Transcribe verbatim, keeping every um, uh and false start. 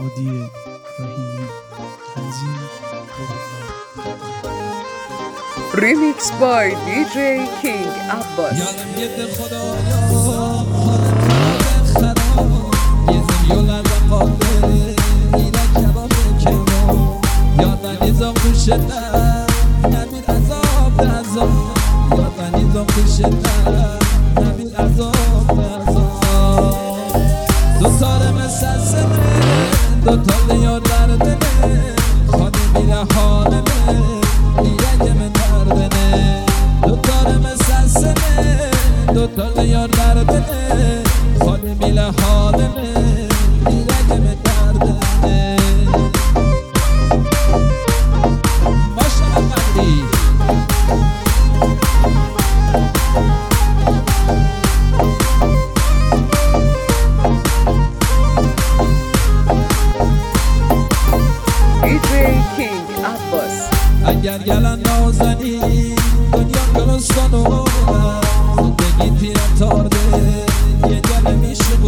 هادی رحیمی تنظیم Remix by دی جی King Abbas. یادم گرد خدایا حال خراب خراب یزم یولم قادر ایره کباب کباب یادم نیزم خوشتر نبید عذاب عذاب یادم نیزم خوشتر نبید عذاب عذاب دو تاره مثل سنه دو تا دیار دردنه خانه میره حالمه ایره که من دردنه دو تاره مثل سنه دو تا دیار دردنه خانه میره حالمه ایره که من دردنه ماشالله مردی دی جی King Abbas. اگر گلن نازنی دنیا گلستان و زندگی تیر تارده یه گل میشه